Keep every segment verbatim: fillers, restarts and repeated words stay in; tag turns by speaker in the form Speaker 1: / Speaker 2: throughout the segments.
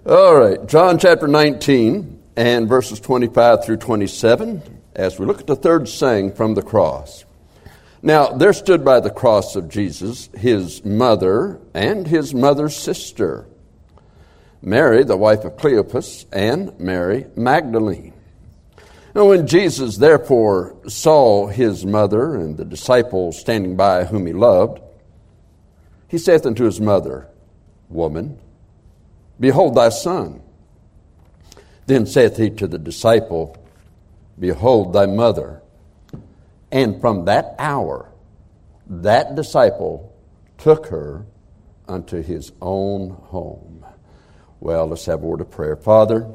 Speaker 1: All right, John chapter nineteen and verses twenty-five through twenty-seven, as we look at the third saying from the cross. Now, there stood by the cross of Jesus his mother and his mother's sister, Mary, the wife of Cleopas, and Mary Magdalene. Now, when Jesus therefore saw his mother and the disciple standing by whom he loved, he saith unto his mother, Woman, behold thy son. Then saith he to the disciple, Behold thy mother. And from that hour, that disciple took her unto his own home. Well, let's have a word of prayer. Father,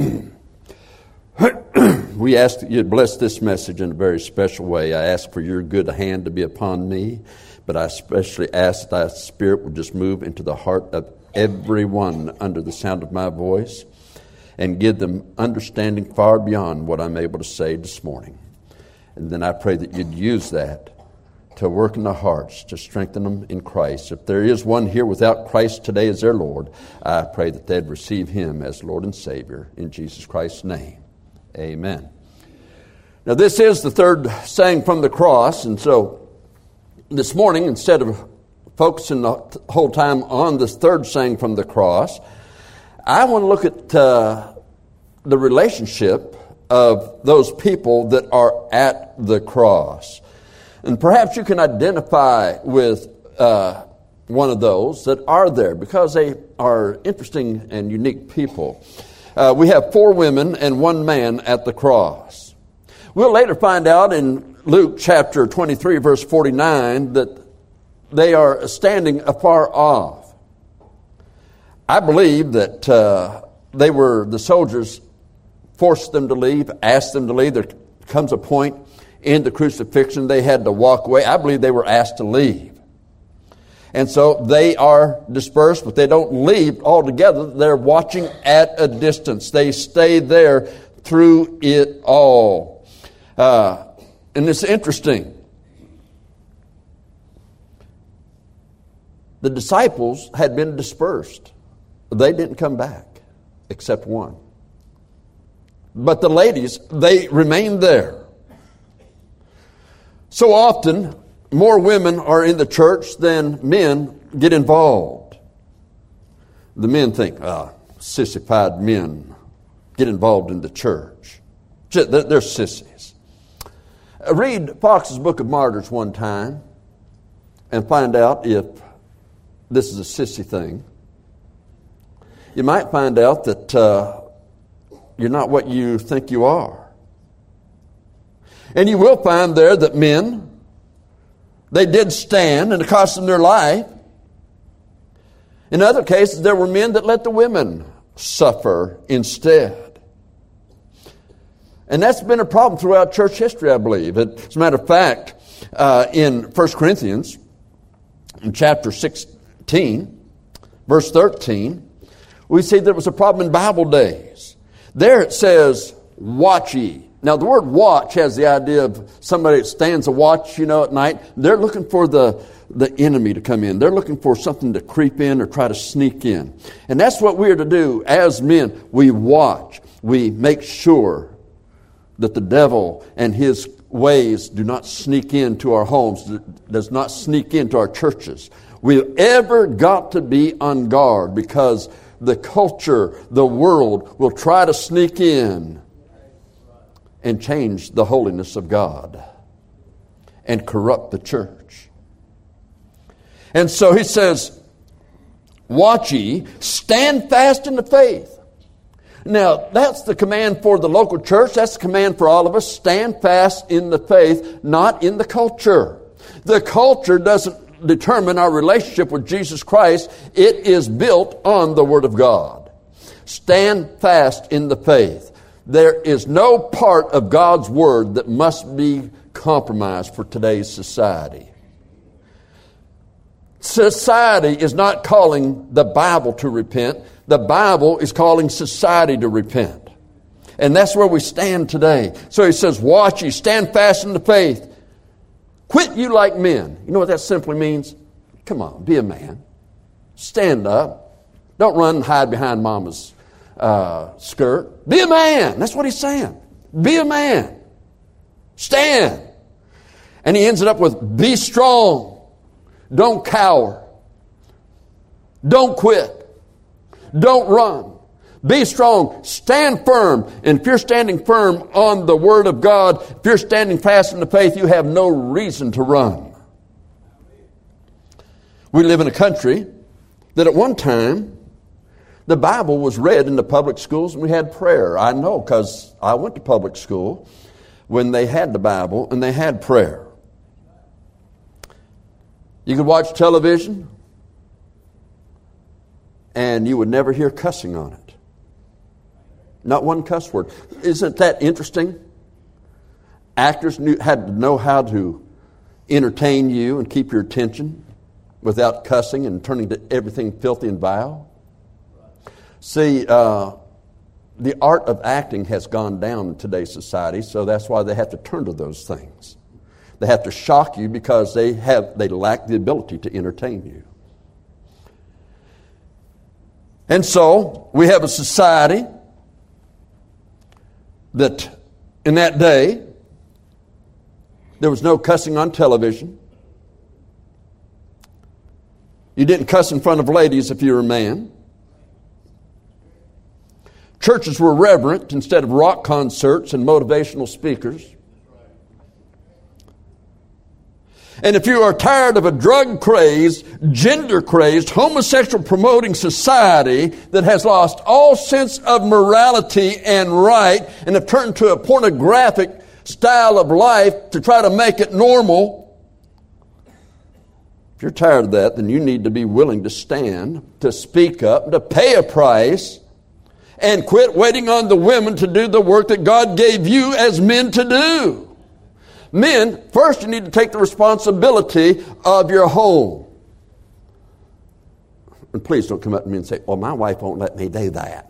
Speaker 1: we ask that you bless this message in a very special way. I ask for your good hand to be upon me, but I especially ask that thy Spirit would just move into the heart of everyone under the sound of my voice and give them understanding far beyond what I'm able to say this morning. And then I pray that you'd use that to work in their hearts, to strengthen them in Christ. If there is one here without Christ today as their Lord, I pray that they'd receive him as Lord and Savior in Jesus Christ's name. Amen. Now this is the third saying from the cross, and so this morning, instead of focusing the whole time on this third saying from the cross, I want to look at uh, the relationship of those people that are at the cross. And perhaps you can identify with uh, one of those that are there because they are interesting and unique people. Uh, we have four women and one man at the cross. We'll later find out in Luke chapter twenty-three, verse forty-nine, that they are standing afar off. I believe that uh, they were, the soldiers forced them to leave, asked them to leave. There comes a point in the crucifixion they had to walk away. I believe they were asked to leave. And so they are dispersed, but they don't leave altogether. They're watching at a distance. They stay there through it all. Uh, and it's interesting. The disciples had been dispersed. They didn't come back, except one. But the ladies, they remained there. So often, more women are in the church than men get involved. The men think, ah, sissified men get involved in the church. They're sissies. Read Fox's Book of Martyrs one time and find out if this is a sissy thing. You might find out that uh, you're not what you think you are. And you will find there that men, they did stand and it cost them their life. In other cases, there were men that let the women suffer instead. And that's been a problem throughout church history, I believe. As a matter of fact, uh, in First Corinthians, in chapter sixteen, verse thirteen, we see there was a problem in Bible days. There it says, watch ye. Now the word watch has the idea of somebody that stands a watch, you know, at night. They're looking for the, the enemy to come in. They're looking for something to creep in or try to sneak in. And that's what we are to do as men. We watch. We make sure that the devil and his ways do not sneak into our homes, does not sneak into our churches. We've ever got to be on guard because the culture, the world will try to sneak in and change the holiness of God and corrupt the church. And so he says, watch ye, stand fast in the faith. Now, that's the command for the local church. That's the command for all of us. Stand fast in the faith, not in the culture. The culture doesn't determine our relationship with Jesus Christ. It is built on the Word of God. Stand fast in the faith. There is no part of God's Word that must be compromised for today's society. Society is not calling the Bible to repent. The Bible is calling society to repent. And that's where we stand today. So he says, watch ye, stand fast in the faith. Quit you like men. You know what that simply means? Come on, be a man. Stand up. Don't run and hide behind mama's uh, skirt. Be a man. That's what he's saying. Be a man. Stand. And he ends it up with, be strong. Don't cower. Don't quit. Don't run. Be strong. Stand firm. And if you're standing firm on the Word of God, if you're standing fast in the faith, you have no reason to run. We live in a country that at one time, the Bible was read in the public schools and we had prayer. I know because I went to public school when they had the Bible and they had prayer. You could watch television and you would never hear cussing on it. Not one cuss word. Isn't that interesting? Actors knew, had to know how to entertain you and keep your attention without cussing and turning to everything filthy and vile. See, uh, the art of acting has gone down in today's society, so that's why they have to turn to those things. They have to shock you because they have they lack the ability to entertain you. And so, we have a society that in that day, there was no cussing on television. You didn't cuss in front of ladies if you were a man. Churches were reverent instead of rock concerts and motivational speakers. And if you are tired of a drug-crazed, gender-crazed, homosexual-promoting society that has lost all sense of morality and right and have turned to a pornographic style of life to try to make it normal, if you're tired of that, then you need to be willing to stand, to speak up, to pay a price, and quit waiting on the women to do the work that God gave you as men to do. Men, first you need to take the responsibility of your home. And please don't come up to me and say, well, my wife won't let me do that.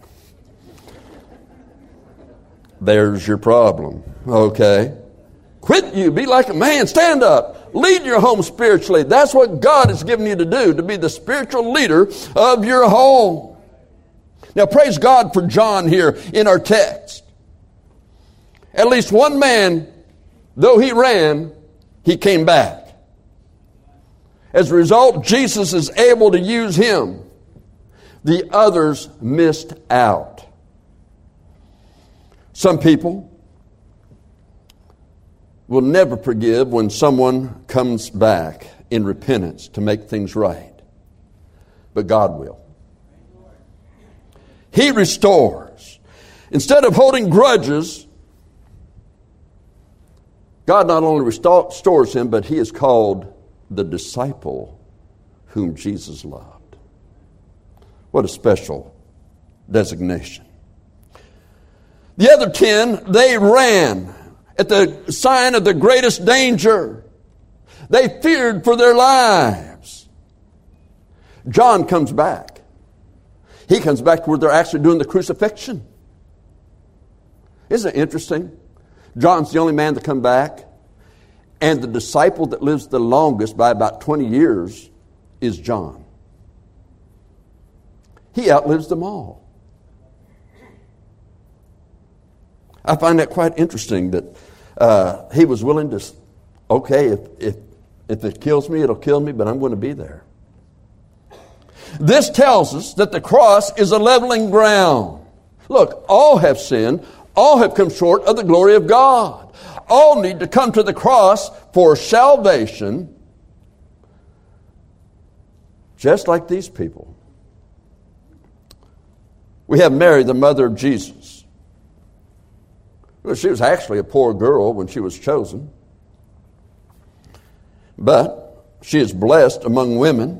Speaker 1: There's your problem, okay? Quit you. Be like a man. Stand up. Lead your home spiritually. That's what God has given you to do, to be the spiritual leader of your home. Now, praise God for John here in our text. At least one man, though he ran, he came back. As a result, Jesus is able to use him. The others missed out. Some people will never forgive when someone comes back in repentance to make things right. But God will. He restores. Instead of holding grudges, God not only restores him, but he is called the disciple whom Jesus loved. What a special designation. The other ten, they ran at the sign of the greatest danger. They feared for their lives. John comes back. He comes back to where they're actually doing the crucifixion. Isn't it interesting? John's the only man to come back. And the disciple that lives the longest by about twenty years is John. He outlives them all. I find that quite interesting that uh, he was willing to, okay, if, if, if it kills me, it'll kill me, but I'm going to be there. This tells us that the cross is a leveling ground. Look, all have sinned. All have come short of the glory of God. All need to come to the cross for salvation, just like these people. We have Mary, the mother of Jesus. Well, she was actually a poor girl when she was chosen. But she is blessed among women.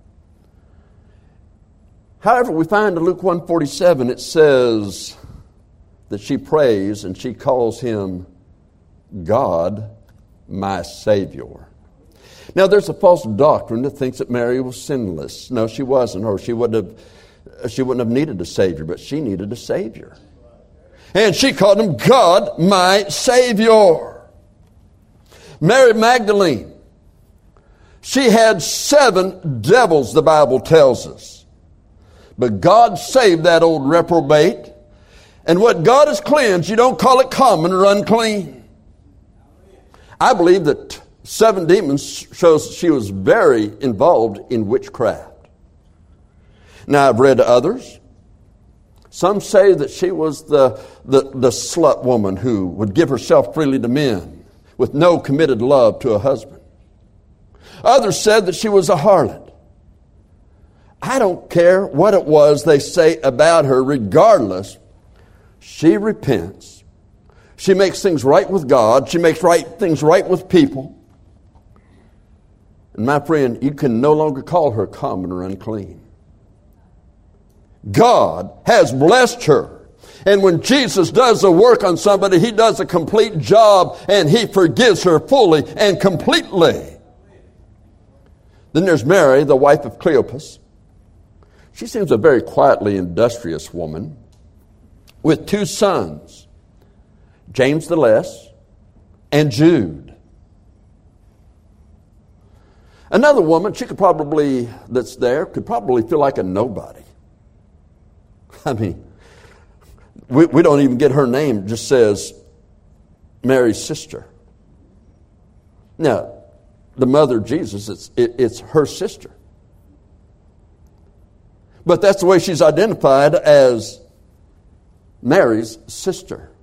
Speaker 1: However, we find in Luke one forty-seven, it says that she prays and she calls him God, my Savior. Now, there's a false doctrine that thinks that Mary was sinless. No, she wasn't, or she wouldn't have, she wouldn't have needed a Savior, but she needed a Savior. And she called him God, my Savior. Mary Magdalene, she had seven devils, the Bible tells us. But God saved that old reprobate. And what God has cleansed, you don't call it common or unclean. I believe that seven demons shows she was very involved in witchcraft. Now, I've read others. Some say that she was the, the, the slut woman who would give herself freely to men with no committed love to a husband. Others said that she was a harlot. I don't care what it was they say about her. Regardless, she repents. She makes things right with God. She makes right things right with people. And my friend, you can no longer call her common or unclean. God has blessed her. And when Jesus does a work on somebody, He does a complete job and He forgives her fully and completely. Then there's Mary, the wife of Cleopas. She seems a very quietly industrious woman with two sons, James the Less and Jude. Another woman, she could probably, that's there, could probably feel like a nobody. I mean, we, we don't even get her name. It just says Mary's sister. Now, the mother of Jesus, it's, it, it's her sister. But that's the way she's identified, as Mary's sister.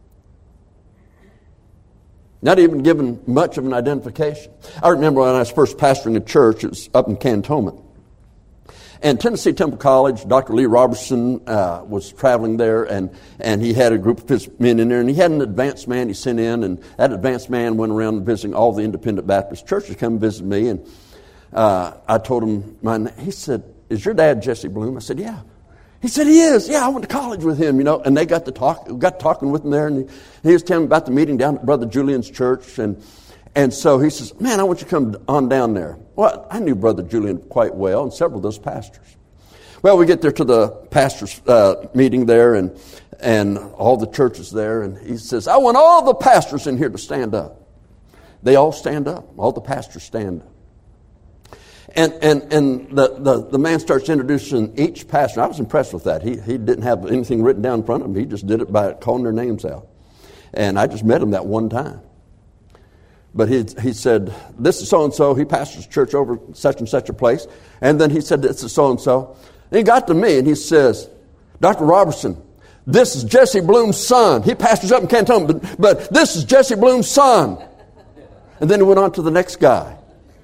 Speaker 1: Not even given much of an identification. I remember when I was first pastoring a church, it was up in Cantonment. And Tennessee Temple College, Doctor Lee Robertson uh, was traveling there, and, and he had a group of his men in there, and he had an advanced man he sent in, and that advanced man went around visiting all the independent Baptist churches, come visit me, and uh, I told him, my, he said, "Is your dad Jesse Bloom?" I said, "Yeah." He said, "He is. Yeah, I went to college with him, you know." And they got to talk, got talking with him there, and he, he was telling me about the meeting down at Brother Julian's church, and And so he says, "Man, I want you to come on down there." Well, I knew Brother Julian quite well and several of those pastors. Well, we get there to the pastor's uh, meeting there and and all the churches there. And he says, "I want all the pastors in here to stand up." They all stand up. All the pastors stand up. And and and the, the, the man starts introducing each pastor. I was impressed with that. He, he didn't have anything written down in front of him. He just did it by calling their names out. And I just met him that one time. But he he said, "This is so-and-so. He pastors church over such and such a place." And then he said, "This is so-and-so." And he got to me and he says, "Doctor Robertson, this is Jesse Bloom's son. He pastors up in Canton, but, but this is Jesse Bloom's son." And then he went on to the next guy.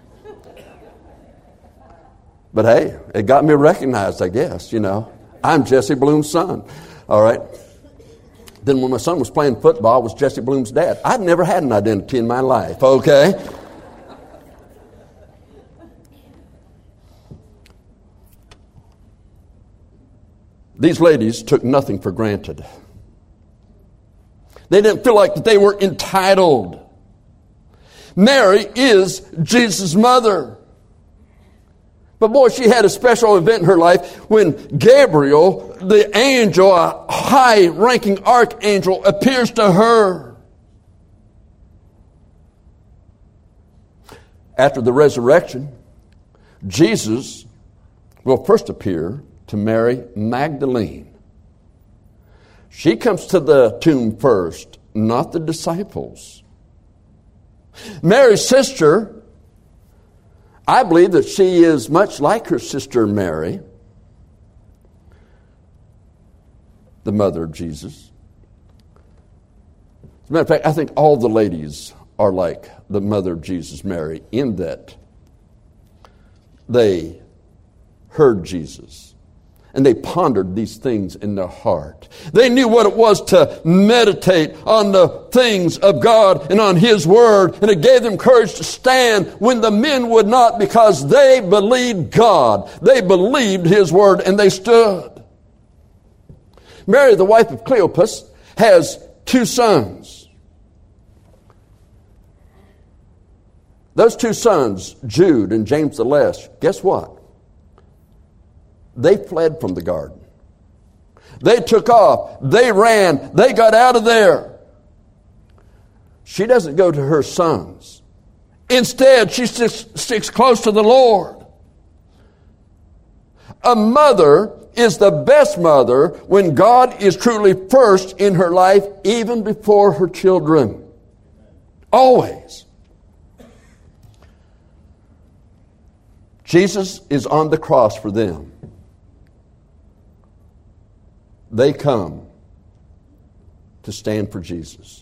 Speaker 1: But hey, it got me recognized, I guess, you know. I'm Jesse Bloom's son. All right. Then when my son was playing football, I was Jesse Bloom's dad. I've never had an identity in my life, okay? These ladies took nothing for granted. They didn't feel like that they were entitled. Mary is Jesus' mother. But boy, she had a special event in her life when Gabriel, the angel, a high-ranking archangel, appears to her. After the resurrection, Jesus will first appear to Mary Magdalene. She comes to the tomb first, not the disciples. Mary's sister, I believe that she is much like her sister Mary, the mother of Jesus. As a matter of fact, I think all the ladies are like the mother of Jesus, Mary, in that they heard Jesus and they pondered these things in their heart. They knew what it was to meditate on the things of God and on His Word, and it gave them courage to stand when the men would not, because they believed God. They believed His Word, and they stood. Mary, the wife of Cleopas, has two sons. Those two sons, Jude and James the Less, guess what? They fled from the garden. They took off. They ran. They got out of there. She doesn't go to her sons. Instead, she sticks, sticks close to the Lord. A mother is the best mother when God is truly first in her life, even before her children. Always. Jesus is on the cross for them. They come to stand for Jesus,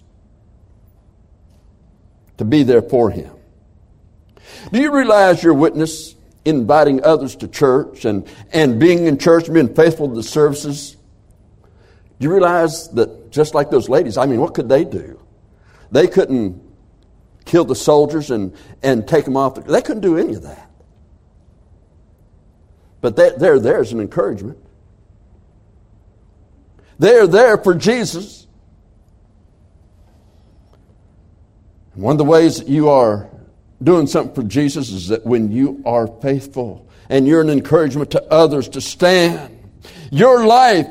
Speaker 1: to be there for Him. Do you realize your witness, inviting others to church and, and being in church, being faithful to the services? Do you realize that just like those ladies, I mean, what could they do? They couldn't kill the soldiers and, and take them off. They couldn't do any of that. But they, they're there as an encouragement. They're there for Jesus. One of the ways that you are doing something for Jesus is that when you are faithful and you're an encouragement to others to stand, your life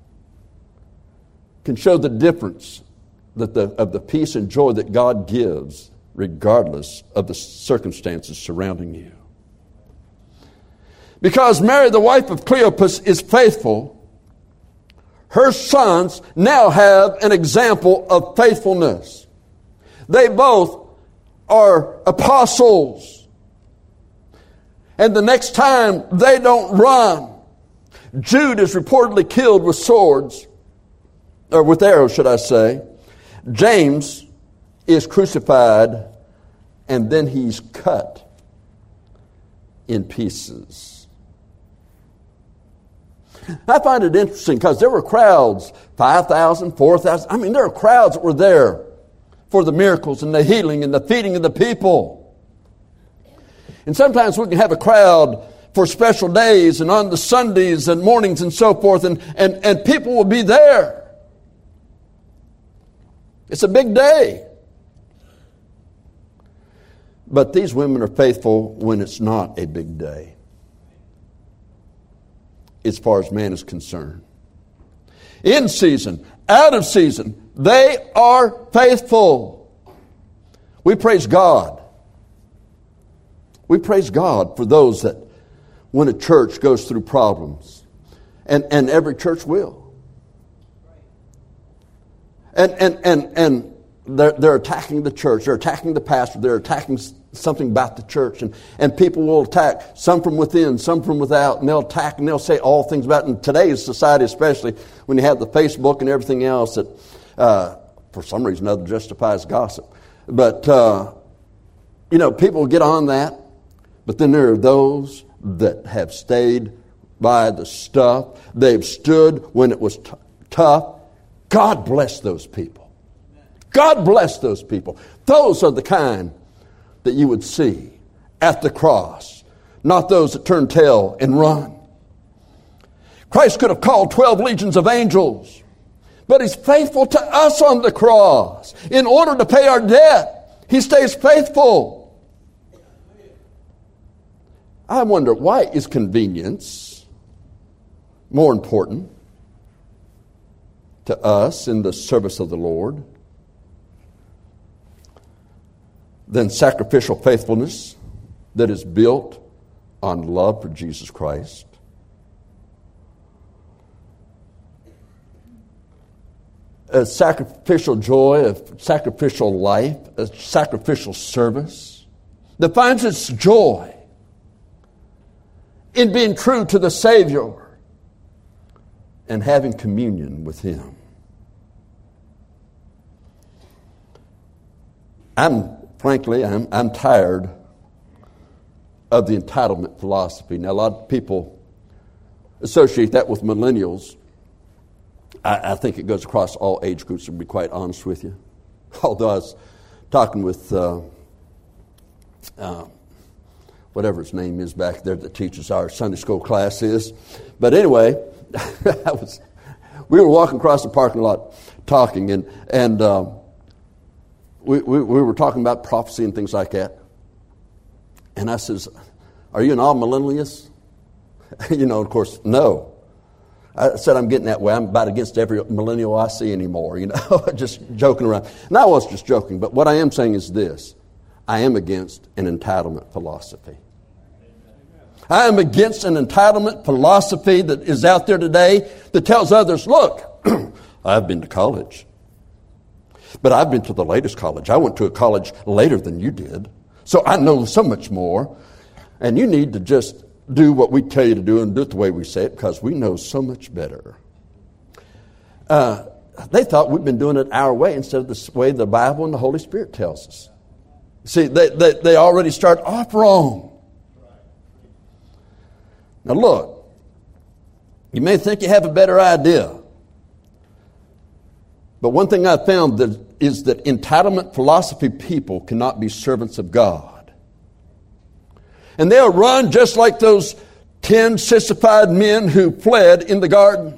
Speaker 1: can show the difference that the, of the peace and joy that God gives regardless of the circumstances surrounding you. Because Mary, the wife of Cleopas, is faithful, her sons now have an example of faithfulness. They both are apostles. And the next time they don't run. Jude is reportedly killed with swords, or with arrows, should I say. James is crucified, and then he's cut in pieces. I find it interesting because there were crowds, five thousand, four thousand. I mean, there are crowds that were there for the miracles and the healing and the feeding of the people. And sometimes we can have a crowd for special days and on the Sundays and mornings and so forth, and, and, and people will be there. It's a big day. But these women are faithful when it's not a big day, as far as man is concerned. In season, out of season, they are faithful. We praise God. We praise God for those that when a church goes through problems. And, and every church will. And, and, and, and they're, they're attacking the church. They're attacking the pastor. They're attacking something about the church. And, and people will attack, some from within, some from without. And they'll attack and they'll say all things about it. In today's society, especially when you have the Facebook and everything else that, uh, for some reason, other justifies gossip. But, uh, you know, people get on that. But then there are those that have stayed by the stuff. They've stood when it was t- tough. God bless those people. God bless those people. Those are the kind that you would see at the cross, not those that turn tail and run. Christ could have called twelve legions of angels, but He's faithful to us on the cross. In order to pay our debt, He stays faithful. I wonder, why is convenience more important to us in the service of the Lord than sacrificial faithfulness that is built on love for Jesus Christ? A sacrificial joy, a sacrificial life, a sacrificial service that finds its joy in being true to the Savior and having communion with Him. I'm, frankly, I'm, I'm tired of the entitlement philosophy. Now, a lot of people associate that with millennials. I, I think it goes across all age groups, to be quite honest with you. Although I was talking with uh, uh, whatever his name is back there that teaches our Sunday school classes. But anyway, I was, we were walking across the parking lot talking, and and uh, we, we we were talking about prophecy and things like that. And I says, "Are you an all-millennialist?" You know, of course, no. I said, I'm getting that way. I'm about against every millennial I see anymore, you know, just joking around. And I was just joking, but what I am saying is this. I am against an entitlement philosophy. I am against an entitlement philosophy that is out there today that tells others, look, I've been to college, but I've been to the latest college. I went to a college later than you did, so I know so much more. And you need to just do what we tell you to do and do it the way we say it because we know so much better. Uh, they thought we've been doing it our way instead of the way the Bible and the Holy Spirit tells us. See, they, they, they already start off wrong. Now look, you may think you have a better idea. But one thing I found that is that entitlement philosophy people cannot be servants of God. And they'll run just like those ten sissified men who fled in the garden.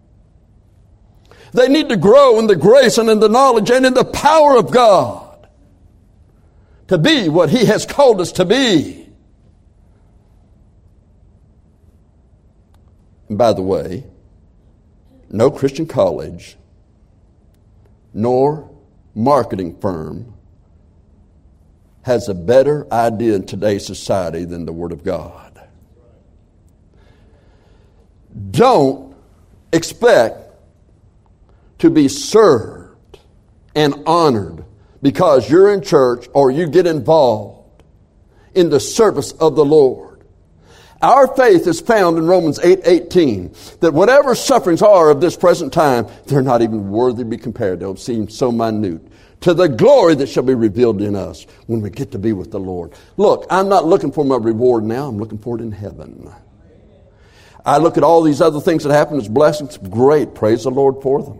Speaker 1: They need to grow in the grace and in the knowledge and in the power of God to be what He has called us to be. And by the way, no Christian college nor marketing firm has a better idea in today's society than the Word of God. Don't expect to be served and honored because you're in church or you get involved in the service of the Lord. Our faith is found in Romans eight eighteen, that whatever sufferings are of this present time, they're not even worthy to be compared. They'll seem so minute to the glory that shall be revealed in us when we get to be with the Lord. Look, I'm not looking for my reward now. I'm looking for it in heaven. I look at all these other things that happen as blessings. Great. Praise the Lord for them.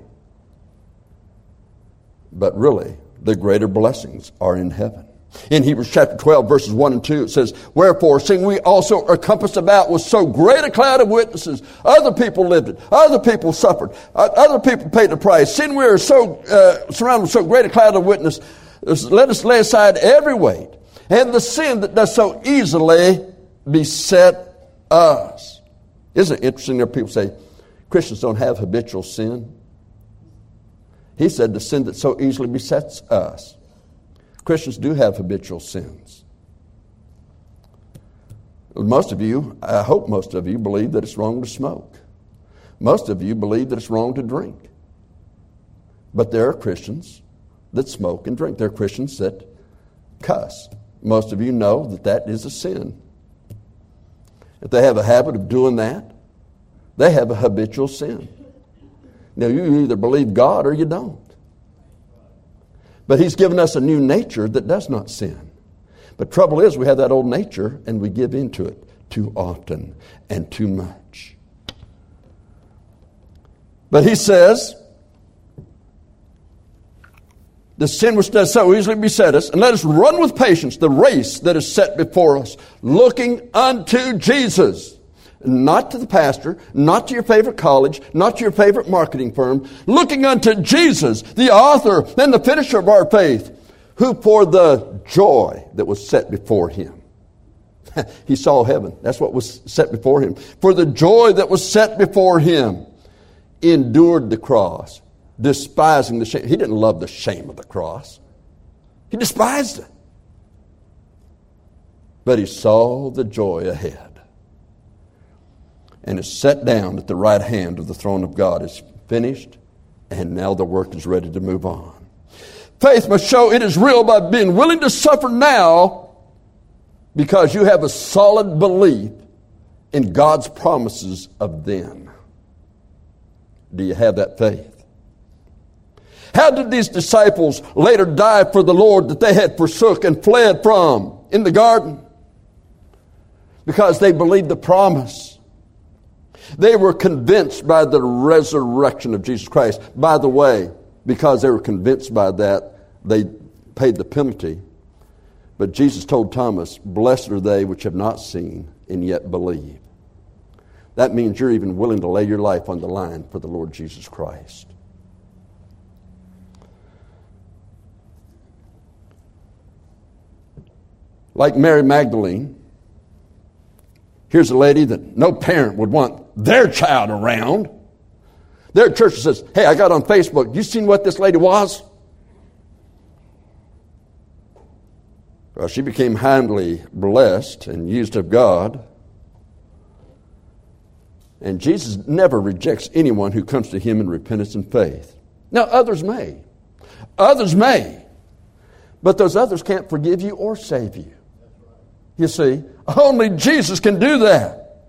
Speaker 1: But really, the greater blessings are in heaven. In Hebrews chapter twelve, verses one and two, it says, wherefore, seeing we also are compassed about with so great a cloud of witnesses, other people lived it, other people suffered, other people paid the price. Seeing we are so uh, surrounded with so great a cloud of witnesses, let us lay aside every weight and the sin that does so easily beset us. Isn't it interesting that people say Christians don't have habitual sin? He said the sin that so easily besets us. Christians do have habitual sins. Most of you, I hope most of you, believe that it's wrong to smoke. Most of you believe that it's wrong to drink. But there are Christians that smoke and drink. There are Christians that cuss. Most of you know that that is a sin. If they have a habit of doing that, they have a habitual sin. Now, you either believe God or you don't. But He's given us a new nature that does not sin. But trouble is, we have that old nature and we give into it too often and too much. But He says, the sin which does so easily beset us, and let us run with patience the race that is set before us, looking unto Jesus. Not to the pastor, not to your favorite college, not to your favorite marketing firm, looking unto Jesus, the author and the finisher of our faith, who for the joy that was set before Him. He saw heaven. That's what was set before Him. For the joy that was set before Him, endured the cross, despising the shame. He didn't love the shame of the cross. He despised it. But He saw the joy ahead. And is set down at the right hand of the throne of God. It's finished, and now the work is ready to move on. Faith must show it is real by being willing to suffer now because you have a solid belief in God's promises of then. Do you have that faith? How did these disciples later die for the Lord that they had forsook and fled from in the garden? Because they believed the promise. They were convinced by the resurrection of Jesus Christ. By the way, because they were convinced by that, they paid the penalty. But Jesus told Thomas, blessed are they which have not seen and yet believe. That means you're even willing to lay your life on the line for the Lord Jesus Christ. Like Mary Magdalene, here's a lady that no parent would want their child around. Their church says, hey, I got on Facebook. You seen what this lady was? Well, she became highly blessed and used of God And Jesus never rejects anyone who comes to him in repentance and faith. Now, others may. Others may. But those others can't forgive you or save you. You see, only Jesus can do that.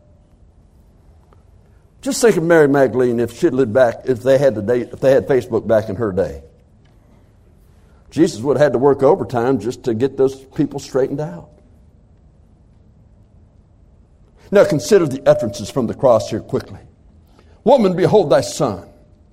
Speaker 1: Just think of Mary Magdalene if she'd lived back, if they had the date, if they had Facebook back in her day. Jesus would have had to work overtime just to get those people straightened out. Now consider the utterances from the cross here quickly. Woman, behold thy son.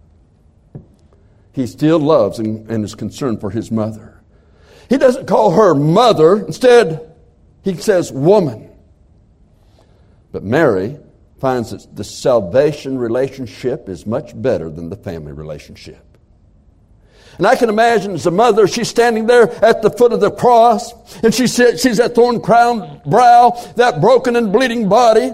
Speaker 1: He still loves and, and is concerned for his mother. He doesn't call her mother. Instead, he says woman. But Mary finds that the salvation relationship is much better than the family relationship. And I can imagine as a mother, she's standing there at the foot of the cross, and she sees that thorn-crowned brow, that broken and bleeding body.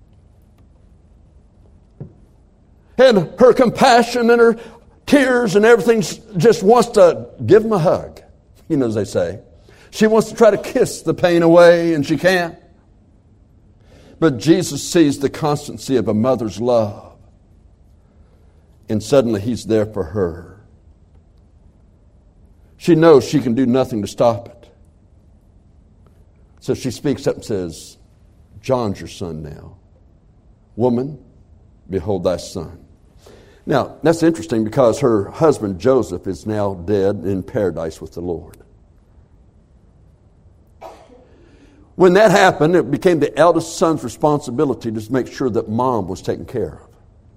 Speaker 1: And her compassion and her tears and everything just wants to give him a hug, you know, as they say. She wants to try to kiss the pain away, and she can't. But Jesus sees the constancy of a mother's love, and suddenly he's there for her. She knows she can do nothing to stop it. So she speaks up and says, John's your son now. Woman, behold thy son. Now, that's interesting because her husband Joseph is now dead in paradise with the Lord. When that happened, it became the eldest son's responsibility to make sure that mom was taken care of.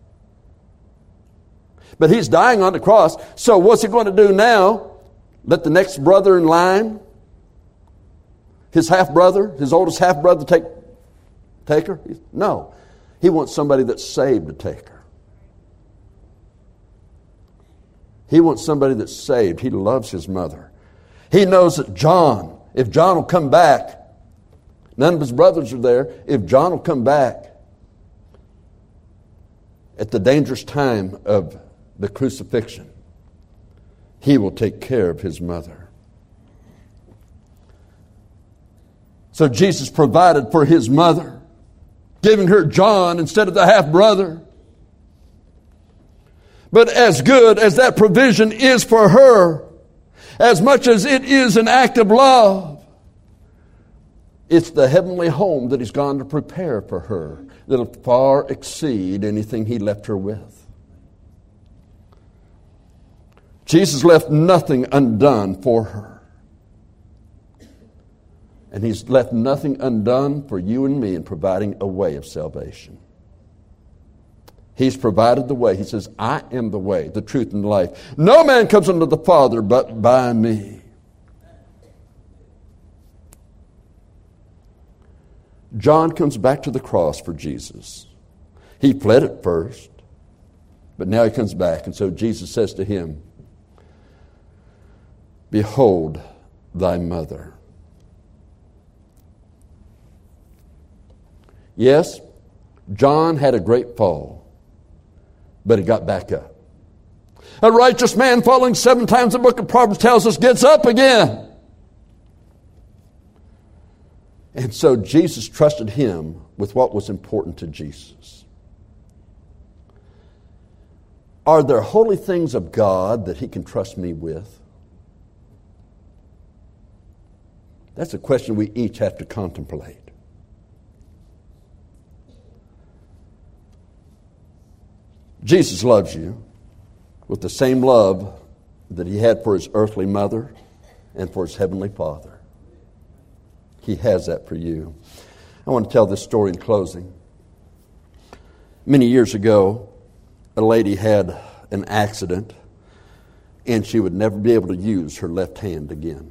Speaker 1: But he's dying on the cross, so what's he going to do now? Let the next brother in line, his half-brother, his oldest half-brother take, take her? No. He wants somebody that's saved to take her. He wants somebody that's saved. He loves his mother. He knows that John, if John will come back, none of his brothers are there, if John will come back at the dangerous time of the crucifixion, he will take care of his mother. So Jesus provided for his mother, giving her John instead of the half-brother. But as good as that provision is for her, as much as it is an act of love, it's the heavenly home that he's gone to prepare for her that'll far exceed anything he left her with. Jesus left nothing undone for her. And he's left nothing undone for you and me in providing a way of salvation. He's provided the way. He says, I am the way, the truth, and the life. No man comes unto the Father but by me. John comes back to the cross for Jesus. He fled at first, but now he comes back. And so Jesus says to him, behold thy mother. Yes, John had a great fall, but he got back up. A righteous man falling seven times, the book of Proverbs tells us, gets up again. And so Jesus trusted him with what was important to Jesus. Are there holy things of God that he can trust me with? That's a question we each have to contemplate. Jesus loves you with the same love that he had for his earthly mother and for his heavenly Father. He has that for you. I want to tell this story in closing. Many years ago, a lady had an accident and she would never be able to use her left hand again.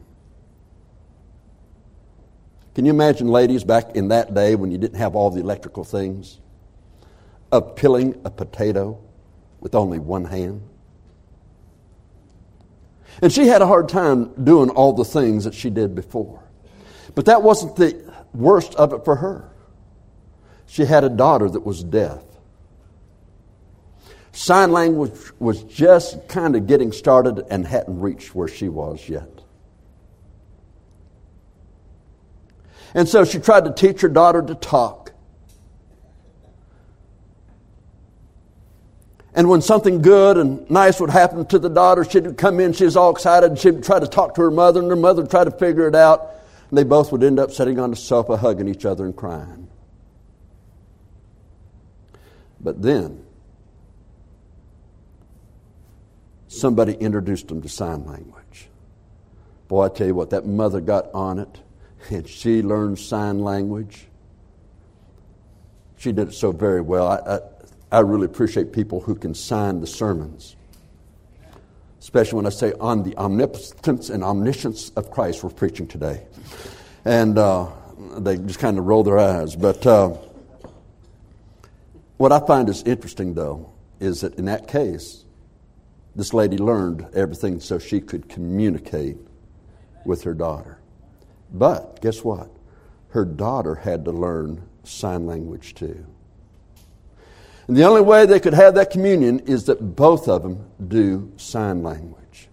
Speaker 1: Can you imagine, ladies, back in that day when you didn't have all the electrical things, of peeling a potato with only one hand? And she had a hard time doing all the things that she did before. But that wasn't the worst of it for her. She had a daughter that was deaf. Sign language was just kind of getting started and hadn't reached where she was yet. And so she tried to teach her daughter to talk. And when something good and nice would happen to the daughter, she'd come in, she was all excited, and she'd try to talk to her mother, and her mother would try to figure it out. And they both would end up sitting on the sofa, hugging each other and crying. But then, somebody introduced them to sign language. Boy, I tell you what, that mother got on it, and she learned sign language. She did it so very well. I, I, I really appreciate people who can sign the sermons, especially when I say on the omnipotence and omniscience of Christ we're preaching today. And uh, they just kind of roll their eyes. But uh, what I find is interesting, though, is that in that case, this lady learned everything so she could communicate with her daughter. But guess what? Her daughter had to learn sign language too. And the only way they could have that communion is that both of them do sign language.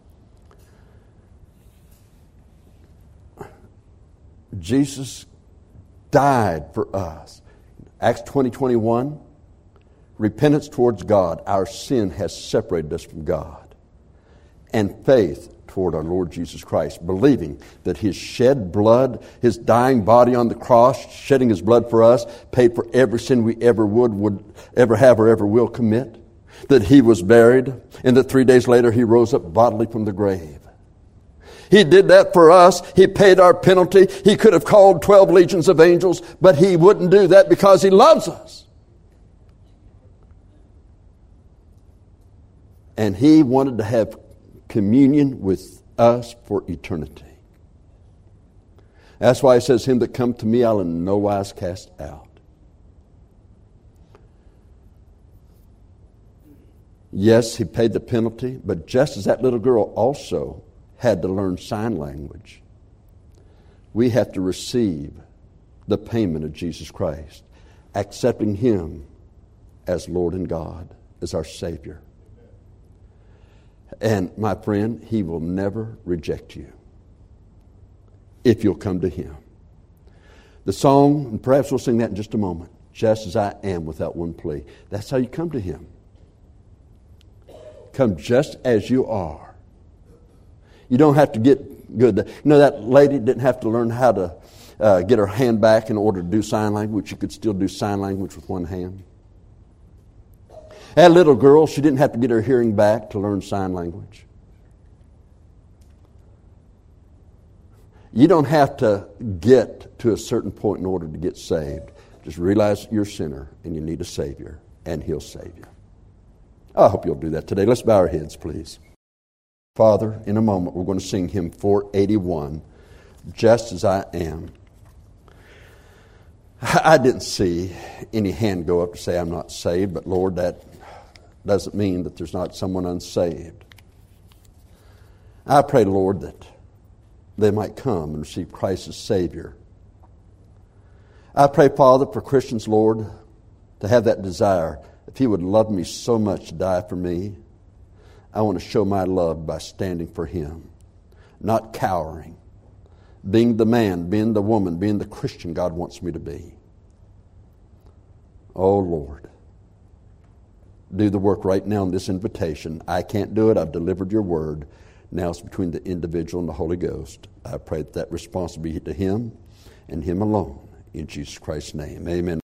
Speaker 1: Jesus died for us. Acts twenty twenty-one, repentance towards God. Our sin has separated us from God. And faith toward our Lord Jesus Christ, believing that His shed blood, His dying body on the cross, shedding His blood for us, paid for every sin we ever would, would ever have or ever will commit, that He was buried, and that three days later He rose up bodily from the grave. He did that for us. He paid our penalty. He could have called twelve legions of angels, but He wouldn't do that because He loves us. And He wanted to have communion with us for eternity. That's why He says, him that come to me, I'll in no wise cast out. Yes, He paid the penalty, but just as that little girl also had to learn sign language, we have to receive the payment of Jesus Christ, accepting Him as Lord and God, as our Savior. And my friend, He will never reject you if you'll come to Him. The song, and perhaps we'll sing that in just a moment, just as I am without one plea. That's how you come to Him. Come just as you are. You don't have to get good. You know, that lady didn't have to learn how to uh, get her hand back in order to do sign language. You could still do sign language with one hand. That little girl, she didn't have to get her hearing back to learn sign language. You don't have to get to a certain point in order to get saved. Just realize you're a sinner and you need a Savior, and He'll save you. I hope you'll do that today. Let's bow our heads, please. Father, in a moment we're going to sing hymn four eighty-one, Just As I Am. I didn't see any hand go up to say I'm not saved, but Lord, that doesn't mean that there's not someone unsaved. I pray, Lord, that they might come and receive Christ as Savior. I pray, Father, for Christians, Lord, to have that desire. If He would love me so much to die for me, I want to show my love by standing for Him, not cowering, being the man, being the woman, being the Christian God wants me to be. Oh, Lord, do the work right now in this invitation. I can't do it. I've delivered your word. Now it's between the individual and the Holy Ghost. I pray that that response will be to Him and Him alone. In Jesus Christ's name, amen.